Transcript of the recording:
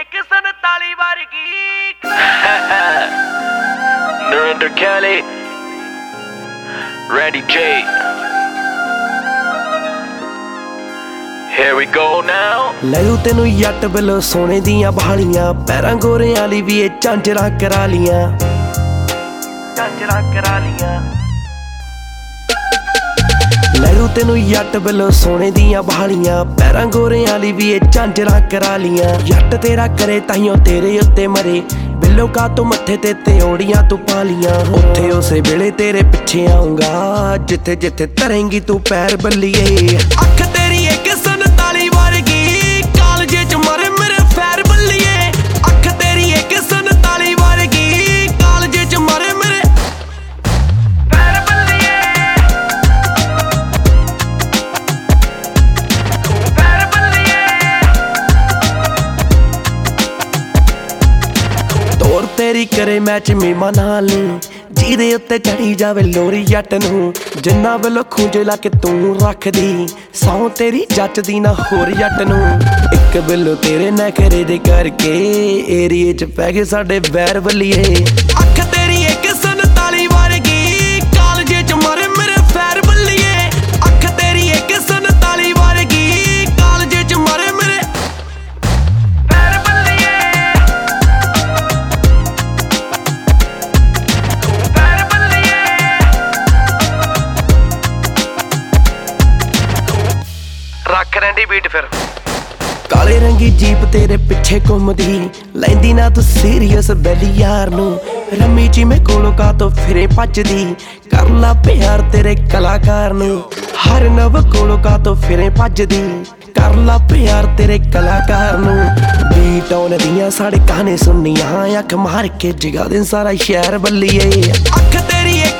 ਇੱਕ 47 ਵਰਗੀ Narinder Kelly, Randy J. Here we go now. ਲੈਉ ਤੈਨੂੰ ਯੱਟ ਬਿਲੋ ਸੋਨੇ ਦੀਆਂ ਬਹਾਲੀਆਂ, ਪੈਰਾਂ ਗੋਰਿਆਂ ਲਈ ਵੀ ਇਹ ਝਾਂਜਰਾਂ ਕਰਾ ਲੀਆਂ, ਝਾਂਜਰਾਂ ਕਰਾ ਲੀਆਂ। ਲੈਉ ਤੈਨੂੰ ਯੱਟ ਬਿਲੋ ਸੋਨੇ ਦੀਆਂ ਬਹਾਲੀਆਂ, ਪੈਰਾਂ ਗੋਰਿਆਂ ਲਈ ਵੀ ਇਹ ਝਾਂਜਰਾਂ ਕਰਾ ਲੀਆਂ। ਯੱਟ ਤੇਰਾ ਕਰੇ ਤਾਈਓ ਤੇਰੇ ਉੱਤੇ ਮਰੇ, ਬਿੱਲੋ ਕਾ ਤੂੰ ਮੱਥੇ ਤੇ ਤਿਉੜੀਆਂ ਤੂੰ ਪਾ ਲੀਆਂ। ਉੱਥੇ ਉਸੇ ਵੇਲੇ ਤੇਰੇ ਪਿੱਛੇ ਆਉਂਗਾ, ਜਿੱਥੇ ਜਿੱਥੇ ਧਰੇਂਗੀ ਤੂੰ ਪੈਰ ਬੱਲੀਏ। ਅੱਖ ਤੇਰੀ ਇੱਕ 47 ਵਰਗੀ, ਕਾਲਜੇ ਚ ਮਰੇ ਮੇਰੇ ਫੈਰ ਬੱਲੀਏ। ਅੱਖ ਤੇਰੀ ਇੱਕ 47 ਵਰਗੀ, ਕਾਲਜੇ ਚ ਮਰੇ ਮੇਰੇ ਪੈਰ ਬੱਲੀਏ, ਪੈਰ ਬੱਲੀਏ। ਤੋਰ ਤੇਰੀ ਕਰੇ ਮੈਚ ਮੀਮਾ ਨਾਲ, ਜਿਹਦੇ ਉੱਤੇ ਚੜੀ ਜਾਵੇ ਲੋਰੀ ਜੱਟ ਨੂੰ। ਜਿੰਨਾ ਵੱਲੋਂ ਖੂੰਜੇ ਲਾ ਕੇ ਤੂੰ ਰੱਖਦੀ, ਸੌ ਤੇਰੀ ਜੱਚਦੀ ਨਾ ਹੋਰ ਜੱਟ ਨੂੰ। ਇੱਕ ਬਿੱਲੋ ਤੇਰੇ ਨਖਰੇ ਦੇ ਕਰਕੇ ਏਰੀਏ ਚ ਪੈ ਗਏ ਸਾਡੇ ਵੈਰ ਬੱਲੀਏ। ਅੱਖ ਤੇਰੀ ਇੱਕ 47 ਵਰਗੀ, ਕਾਲਜੇ ਚ ਮਰੇ ਮੇਰੇ ਫੈਰ ਬੱਲੀਏ। ਅੱਖ ਤੇਰੀ ਇੱਕ 47 ਵਰਗੀ, ਕਾਲਜੇ ਚ ਮਰੇ ਮੇਰੇ ਪੈਰ ਬੱਲੀਏ, ਪੈਰ ਬੱਲੀਏ। ਰੱਖ ਰੈਂਡੀ ਬੀਟ ਫਿਰ। ਕਾਲੇ ਰੰਗੀ ਜੀਪ ਤੇਰੇ ਪਿੱਛੇ ਘੁੰਮਦੀ, ਲੈਂਦੀ ਨਾ ਤੂੰ ਸੀਰੀਅਸ ਬੈਲੀ ਯਾਰ ਨੂੰ। ਰੰਮੀ ਜੀ ਮੈਂ ਕੋਲੋਂ ਕਾ ਤੋਂ ਫਿਰੇ ਭੱਜਦੀ, ਕਰ ਲਾ ਪਿਆਰ ਤੇਰੇ ਕਲਾਕਾਰ ਨੂੰ। ਹਰ ਨਵ ਕੋਲੋਂ ਕਾ ਤੋਂ ਫਿਰੇ ਭੱਜਦੀ, ਕਰ ਲਾ ਪਿਆਰ ਤੇਰੇ ਕਲਾਕਾਰ ਨੂੰ। ਬੀਟ ਆਉਣ ਦੀਆਂ ਸੜਕਾਂ ਨੇ ਸੁਣੀਆਂ, ਅੱਖ ਮਾਰ ਕੇ ਜਗਾ ਦੇ ਸਾਰਾ ਸ਼ਹਿਰ ਬੱਲੀਏ। ਅੱਖ ਤੇਰੀ